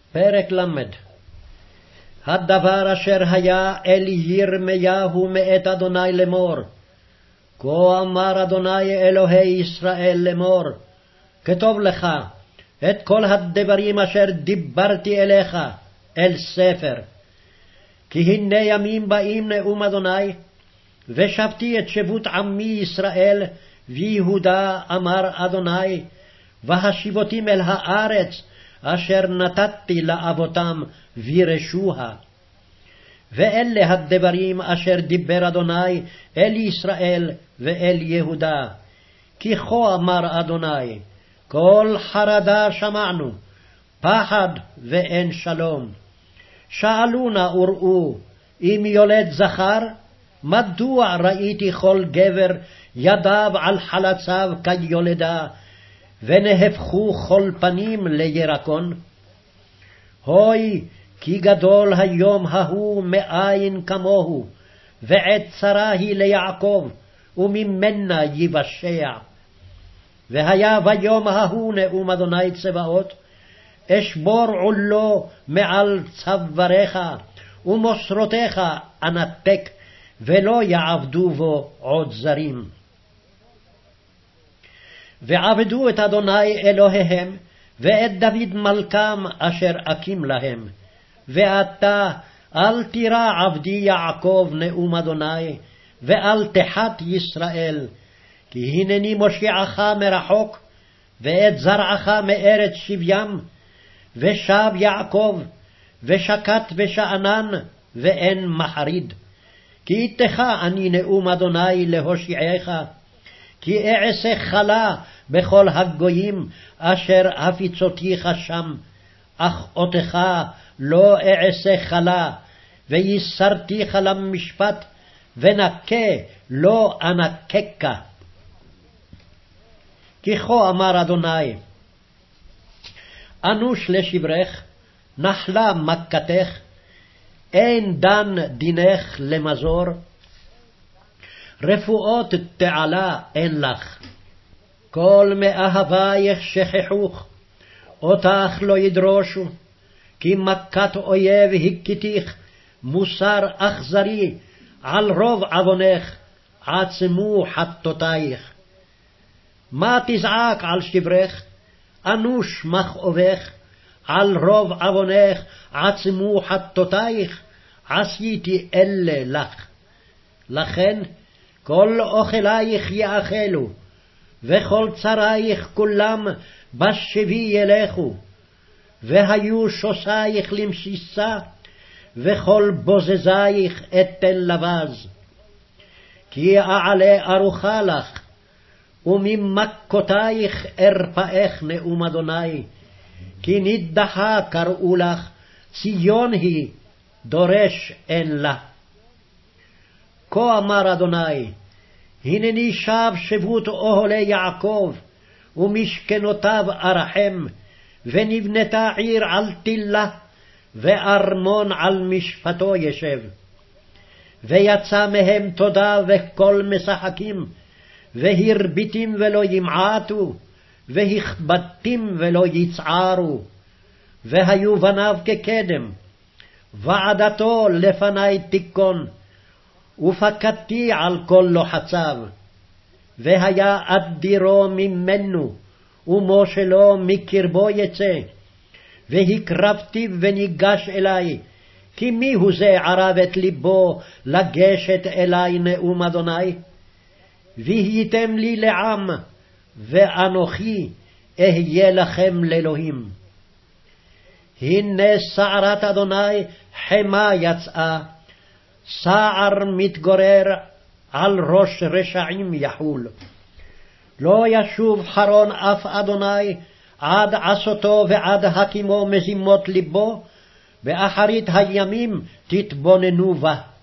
פרק ל'. הדבר אשר היה אל ירמיהו מאת אדוני לאמור. כה אמר אדוני אלוהי ישראל לאמור, כתוב לך את כל הדברים אשר דיברתי אליך אל ספר. כי הנה ימים באים נאום אדוני, ושבתי את שבות עמי ישראל ויהודה, אמר אדוני, והשיבותים אל הארץ אשר נתתי לאבותם וירשוה. ואלה הדברים אשר דיבר אדוני אל ישראל ואל יהודה. כי כה אמר אדוני, כל חרדה שמענו, פחד ואין שלום. שאלו נא וראו, אם יולד זכר, מדוע ראיתי כל גבר ידיו על חלציו כיולדה, ונהפכו כל פנים לירקון? הוי, כי גדול היום ההוא מאין כמוהו, ועת צרה היא ליעקב, וממנה יבשע. והיה ביום ההוא נאום אדוני צבאות, אשבור עולו מעל צוואריך, ומוסרותיך אנתק, ולא יעבדו בו עוד זרים. ועבדו את אדוני אלוהיהם, ואת דוד מלכם אשר אקים להם. ואתה אל תירא עבדי יעקב נאום אדוני, ואל תחת ישראל, כי הנני מושיעך מרחוק, ואת זרעך מארץ שבים, ושב יעקב, ושקט ושאנן, ואין מחריד. כי איתך אני נאום אדוני להושיעך, כי אעשה חלה בכל הגויים אשר הפיצותיך שם, אך אותך לא אעשה חלה, ויסרתיך למשפט, ונקה לא אנקקה. כי כה אמר אדוני, אנוש לשברך, נחלה מכתך, אין דן דינך למזור, רפואות תעלה אין לך. כל מאהבייך שכחוך, אותך לא ידרושו, כי מכת אויב הכיתיך, מוסר אכזרי, על רוב עוונך, עצמו חטאותייך. מה תזעק על שברך? אנוש מכאובך, על רוב עוונך, עצמו חטאותייך, עשיתי אלה לך. לכן כל אוכלייך יאכלו, וכל צריך כולם בשבי ילכו, והיו שוסייך למשיסה, וכל בוזזייך אתן לבז. כי אעלה ארוחה לך, וממכותייך ארפאך נאום אדוני, כי נדחה קראו לך, ציון היא, דורש אין לה. כה אמר אדוני, הנני שב שבות אוהלי יעקב, ומשכנותיו ארחם, ונבנתה עיר על תלה, וארמון על משפטו ישב. ויצא מהם תודה וכל משחקים, והרביתים ולא ימעטו, והכבדתים ולא יצערו. והיו בניו כקדם, ועדתו לפני תיכון, ופקדתי על כל לוחציו. והיה אדירו ממנו, ומושלו מקרבו יצא. והקרבתי וניגש אלי, כי מי הוא זה ערב את ליבו לגשת אלי נאום אדוני? והייתם לי לעם, ואנוכי אהיה לכם לאלוהים. הנה סערת אדוני חמה יצאה, סער מתגורר על ראש רשעים יחול. לא ישוב חרון אף אדוני עד עשותו ועד הקימו מזימות ליבו, באחרית הימים תתבוננו בה.